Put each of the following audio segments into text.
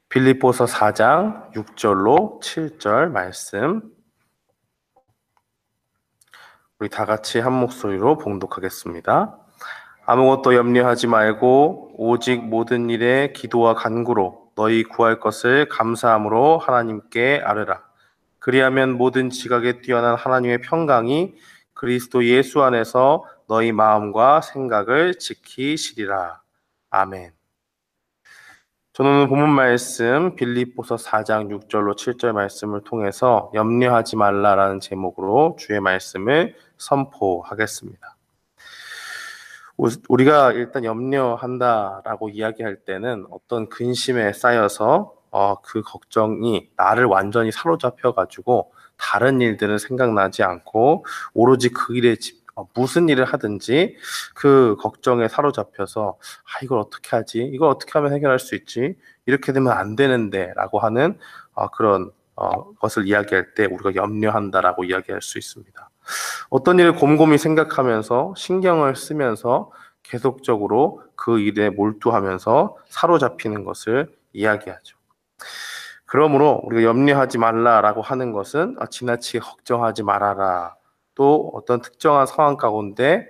빌립보서 4장 6절로 7절 말씀 우리 다 같이 한 목소리로 봉독하겠습니다. 아무것도 염려하지 말고 오직 모든 일에 기도와 간구로 너희 구할 것을 감사함으로 하나님께 아뢰라. 그리하면 모든 지각에 뛰어난 하나님의 평강이 그리스도 예수 안에서 너희 마음과 생각을 지키시리라. 아멘. 저는 오늘 본문 말씀 빌립보서 4장 6절로 7절 말씀을 통해서 염려하지 말라라는 제목으로 주의 말씀을 선포하겠습니다. 우리가 일단 염려한다라고 이야기할 때는 어떤 근심에 쌓여서 그 걱정이 나를 완전히 사로잡혀가지고 다른 일들은 생각나지 않고 오로지 그 일에 무슨 일을 하든지 그 걱정에 사로잡혀서 이걸 어떻게 하지? 이걸 어떻게 하면 해결할 수 있지? 이렇게 되면 안 되는데 라고 하는 그런 것을 이야기할 때 우리가 염려한다라고 이야기할 수 있습니다. 어떤 일을 곰곰이 생각하면서 신경을 쓰면서 계속적으로 그 일에 몰두하면서 사로잡히는 것을 이야기하죠. 그러므로 우리가 염려하지 말라라고 하는 것은 지나치게 걱정하지 말아라. 또 어떤 특정한 상황 가운데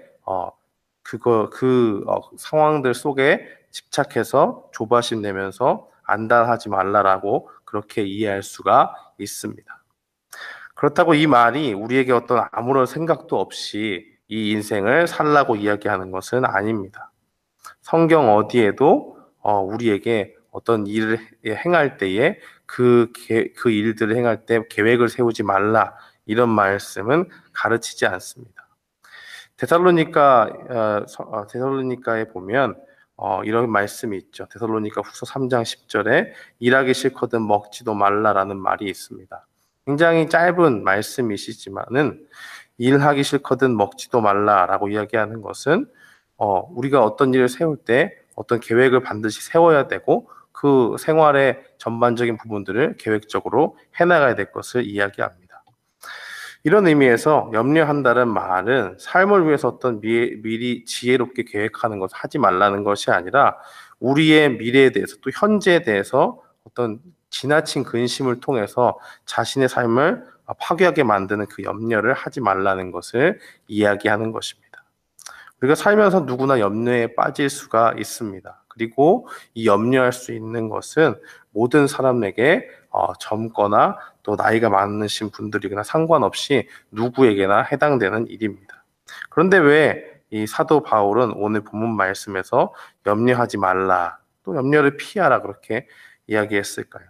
상황들 속에 집착해서 조바심 내면서 안달하지 말라라고 그렇게 이해할 수가 있습니다. 그렇다고 이 말이 우리에게 어떤 아무런 생각도 없이 이 인생을 살라고 이야기하는 것은 아닙니다. 성경 어디에도 우리에게 어떤 일을 행할 때에 그 일들을 행할 때 계획을 세우지 말라 이런 말씀은 가르치지 않습니다. 데살로니가에 보면 이런 말씀이 있죠. 데살로니가 후서 3장 10절에 일하기 싫거든 먹지도 말라라는 말이 있습니다. 굉장히 짧은 말씀이시지만은 일하기 싫거든 먹지도 말라라고 이야기하는 것은 우리가 어떤 일을 세울 때 어떤 계획을 반드시 세워야 되고 그 생활의 전반적인 부분들을 계획적으로 해나가야 될 것을 이야기합니다. 이런 의미에서 염려한다는 말은 삶을 위해서 어떤 미리 지혜롭게 계획하는 것을 하지 말라는 것이 아니라 우리의 미래에 대해서 또 현재에 대해서 어떤 지나친 근심을 통해서 자신의 삶을 파괴하게 만드는 그 염려를 하지 말라는 것을 이야기하는 것입니다. 우리가 살면서 누구나 염려에 빠질 수가 있습니다. 그리고 이 염려할 수 있는 것은 모든 사람에게 젊거나 또 나이가 많으신 분들이거나 상관없이 누구에게나 해당되는 일입니다. 그런데 왜 이 사도 바울은 오늘 본문 말씀에서 염려하지 말라, 또 염려를 피하라 그렇게 이야기했을까요?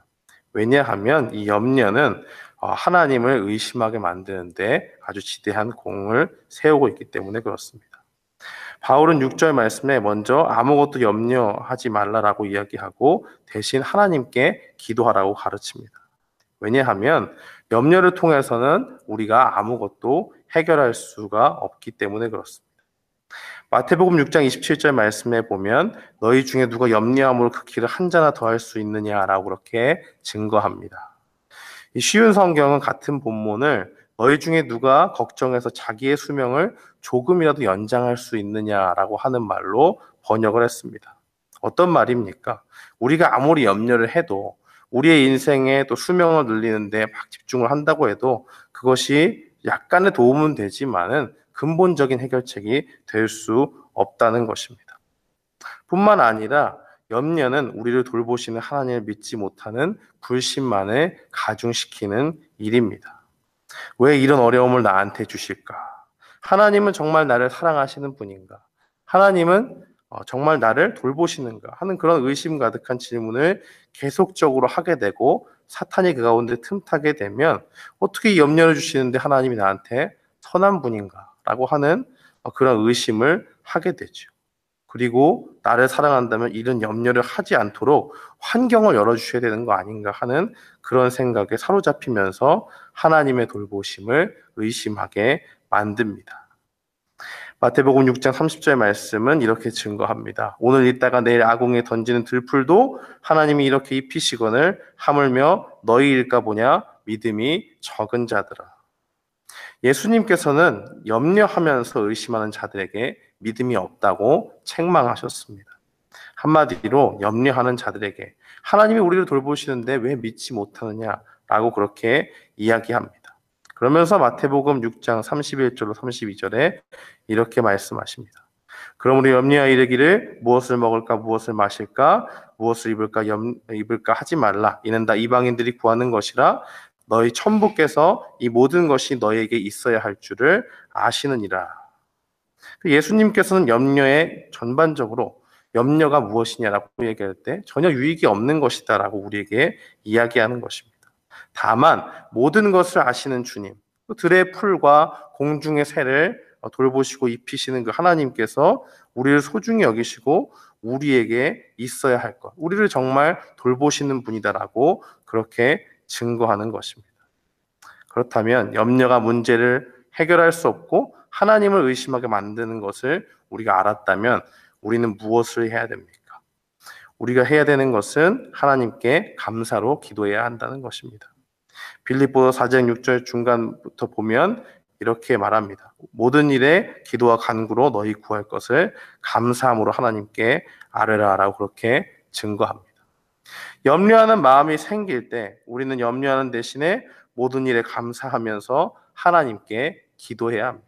왜냐하면 이 염려는 하나님을 의심하게 만드는데 아주 지대한 공을 세우고 있기 때문에 그렇습니다. 바울은 6절 말씀에 먼저 아무것도 염려하지 말라라고 이야기하고 대신 하나님께 기도하라고 가르칩니다. 왜냐하면 염려를 통해서는 우리가 아무것도 해결할 수가 없기 때문에 그렇습니다. 마태복음 6장 27절 말씀에 보면 너희 중에 누가 염려함으로 그 길을 한 자나 더 할 수 있느냐라고 그렇게 증거합니다. 이 쉬운 성경은 같은 본문을 너희 중에 누가 걱정해서 자기의 수명을 조금이라도 연장할 수 있느냐라고 하는 말로 번역을 했습니다. 어떤 말입니까? 우리가 아무리 염려를 해도 우리의 인생에 또 수명을 늘리는데 막 집중을 한다고 해도 그것이 약간의 도움은 되지만은 근본적인 해결책이 될 수 없다는 것입니다. 뿐만 아니라 염려는 우리를 돌보시는 하나님을 믿지 못하는 불신만을 가중시키는 일입니다. 왜 이런 어려움을 나한테 주실까? 하나님은 정말 나를 사랑하시는 분인가? 하나님은 정말 나를 돌보시는가? 하는 그런 의심 가득한 질문을 계속적으로 하게 되고 사탄이 그 가운데 틈타게 되면 어떻게 염려를 주시는데 하나님이 나한테 선한 분인가? 라고 하는 그런 의심을 하게 되죠. 그리고 나를 사랑한다면 이런 염려를 하지 않도록 환경을 열어주셔야 되는 거 아닌가 하는 그런 생각에 사로잡히면서 하나님의 돌보심을 의심하게 만듭니다. 마태복음 6장 30절 말씀은 이렇게 증거합니다. 오늘 있다가 내일 아궁에 던지는 들풀도 하나님이 이렇게 입히시거늘 하물며 너희일까 보냐 믿음이 적은 자들아. 예수님께서는 염려하면서 의심하는 자들에게 믿음이 없다고 책망하셨습니다. 한마디로 염려하는 자들에게 하나님이 우리를 돌보시는데 왜 믿지 못하느냐라고 그렇게 이야기합니다. 그러면서 마태복음 6장 31절로 32절에 이렇게 말씀하십니다. 그럼 우리 염려하여 이르기를 무엇을 먹을까 무엇을 마실까 무엇을 입을까 하지 말라. 이는 다 이방인들이 구하는 것이라 너희 천부께서 이 모든 것이 너희에게 있어야 할 줄을 아시느니라. 예수님께서는 염려에 전반적으로 염려가 무엇이냐라고 얘기할 때 전혀 유익이 없는 것이다라고 우리에게 이야기하는 것입니다. 다만 모든 것을 아시는 주님, 들의 풀과 공중의 새를 돌보시고 입히시는 그 하나님께서 우리를 소중히 여기시고 우리에게 있어야 할 것, 우리를 정말 돌보시는 분이다라고 그렇게 증거하는 것입니다. 그렇다면 염려가 문제를 해결할 수 없고 하나님을 의심하게 만드는 것을 우리가 알았다면 우리는 무엇을 해야 됩니까? 우리가 해야 되는 것은 하나님께 감사로 기도해야 한다는 것입니다. 빌립보서 4장 6절 중간부터 보면 이렇게 말합니다. 모든 일에 기도와 간구로 너희 구할 것을 감사함으로 하나님께 아뢰라라고 그렇게 증거합니다. 염려하는 마음이 생길 때 우리는 염려하는 대신에 모든 일에 감사하면서 하나님께 기도해야 합니다.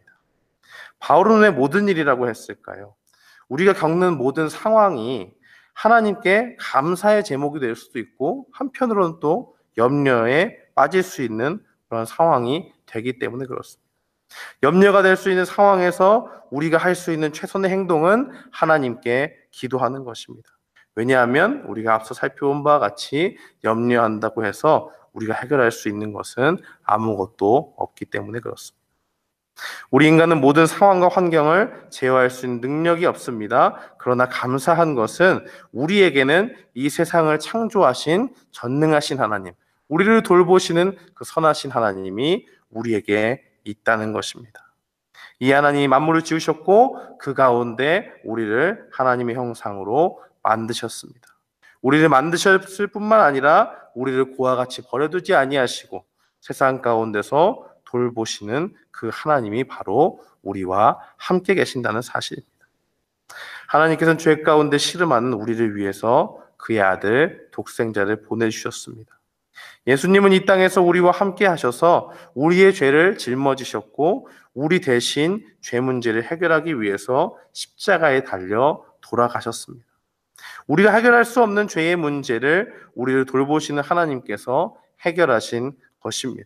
바울은 왜 모든 일이라고 했을까요? 우리가 겪는 모든 상황이 하나님께 감사의 제목이 될 수도 있고 한편으로는 또 염려에 빠질 수 있는 그런 상황이 되기 때문에 그렇습니다. 염려가 될 수 있는 상황에서 우리가 할 수 있는 최선의 행동은 하나님께 기도하는 것입니다. 왜냐하면 우리가 앞서 살펴본 바와 같이 염려한다고 해서 우리가 해결할 수 있는 것은 아무것도 없기 때문에 그렇습니다. 우리 인간은 모든 상황과 환경을 제어할 수 있는 능력이 없습니다. 그러나 감사한 것은 우리에게는 이 세상을 창조하신 전능하신 하나님, 우리를 돌보시는 그 선하신 하나님이 우리에게 있다는 것입니다. 이 하나님이 만물을 지으셨고 그 가운데 우리를 하나님의 형상으로 만드셨습니다. 우리를 만드셨을 뿐만 아니라 우리를 고와 같이 버려두지 아니하시고 세상 가운데서 돌보시는 그 하나님이 바로 우리와 함께 계신다는 사실입니다. 하나님께서는 죄 가운데 씨름하는 우리를 위해서 그의 아들 독생자를 보내주셨습니다. 예수님은 이 땅에서 우리와 함께 하셔서 우리의 죄를 짊어지셨고 우리 대신 죄 문제를 해결하기 위해서 십자가에 달려 돌아가셨습니다. 우리가 해결할 수 없는 죄의 문제를 우리를 돌보시는 하나님께서 해결하신 것입니다.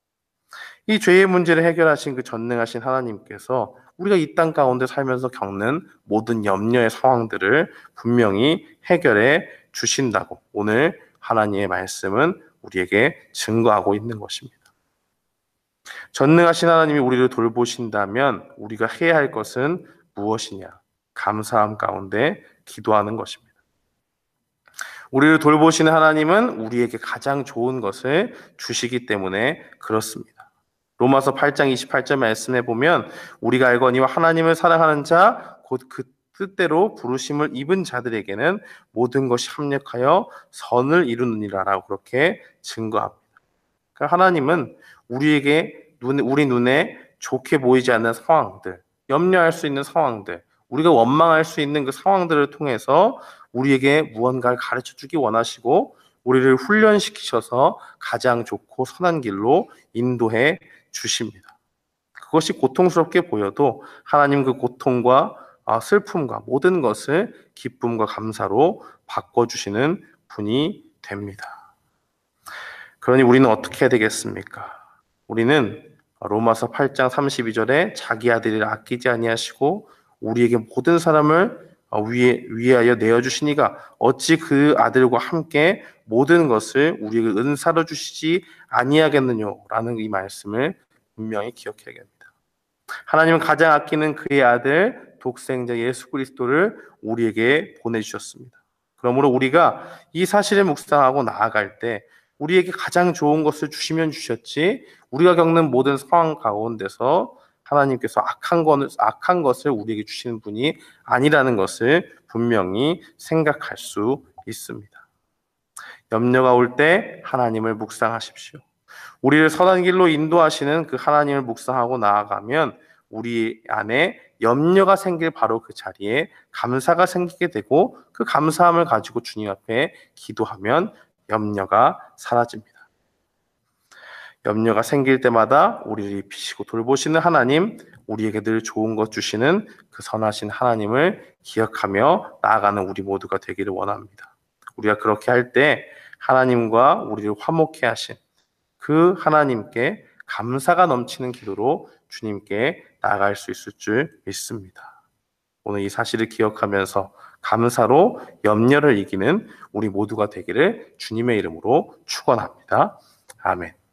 이 죄의 문제를 해결하신 그 전능하신 하나님께서 우리가 이 땅 가운데 살면서 겪는 모든 염려의 상황들을 분명히 해결해 주신다고 오늘 하나님의 말씀은 우리에게 증거하고 있는 것입니다. 전능하신 하나님이 우리를 돌보신다면 우리가 해야 할 것은 무엇이냐? 감사함 가운데 기도하는 것입니다. 우리를 돌보시는 하나님은 우리에게 가장 좋은 것을 주시기 때문에 그렇습니다. 로마서 8장 28절 말씀에 보면 우리가 알거니와 하나님을 사랑하는 자 곧 그 뜻대로 부르심을 입은 자들에게는 모든 것이 합력하여 선을 이루느니라라고 그렇게 증거합니다. 그러니까 하나님은 우리 눈에 좋게 보이지 않는 상황들, 염려할 수 있는 상황들, 우리가 원망할 수 있는 그 상황들을 통해서 우리에게 무언가를 가르쳐 주기 원하시고 우리를 훈련시키셔서 가장 좋고 선한 길로 인도해 주십니다. 그것이 고통스럽게 보여도 하나님 그 고통과 슬픔과 모든 것을 기쁨과 감사로 바꿔주시는 분이 됩니다. 그러니 우리는 어떻게 해야 되겠습니까? 우리는 로마서 8장 32절에 자기 아들을 아끼지 아니하시고 우리에게 모든 사람을 위하여 내어주시니가 어찌 그 아들과 함께 모든 것을 우리에게 은사로 주시지 아니하겠느냐라는 이 말씀을 분명히 기억해야 합니다. 하나님은 가장 아끼는 그의 아들 독생자 예수 그리스도를 우리에게 보내주셨습니다. 그러므로 우리가 이 사실을 묵상하고 나아갈 때 우리에게 가장 좋은 것을 주시면 주셨지 우리가 겪는 모든 상황 가운데서 하나님께서 악한 것을 우리에게 주시는 분이 아니라는 것을 분명히 생각할 수 있습니다. 염려가 올 때 하나님을 묵상하십시오. 우리를 선한 길로 인도하시는 그 하나님을 묵상하고 나아가면 우리 안에 염려가 생길 바로 그 자리에 감사가 생기게 되고 그 감사함을 가지고 주님 앞에 기도하면 염려가 사라집니다. 염려가 생길 때마다 우리를 입히시고 돌보시는 하나님, 우리에게 늘 좋은 것 주시는 그 선하신 하나님을 기억하며 나아가는 우리 모두가 되기를 원합니다. 우리가 그렇게 할 때 하나님과 우리를 화목케 하신 그 하나님께 감사가 넘치는 기도로 주님께 나아갈 수 있을 줄 믿습니다. 오늘 이 사실을 기억하면서 감사로 염려를 이기는 우리 모두가 되기를 주님의 이름으로 축원합니다. 아멘.